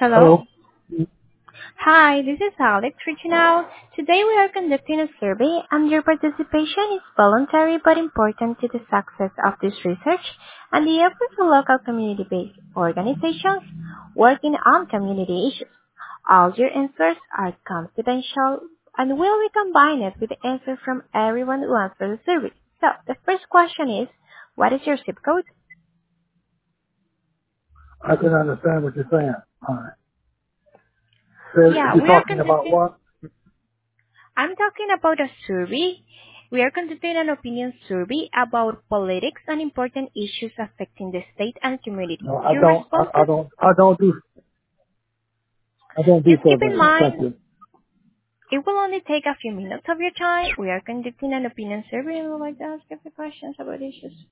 Hello? Hello. Hi, this is Alex reaching out. Today we are conducting a survey and your participation is voluntary but important to the success of this research and the efforts of local community-based organizations working on community issues. All your answers are confidential and will be combined with the answers from everyone who answered the survey. So, the first question is, what is your zip code? I can understand what you're saying. All right. So Yeah, you're we are talking about conducting what? I'm talking about a survey. We are conducting an opinion survey about politics and important issues affecting the state and community. No, Your responses, I don't do just keep in surveys. Thank mind, you. it will only take a few minutes of your time. We are conducting an opinion survey and we would like to ask a few questions about issues.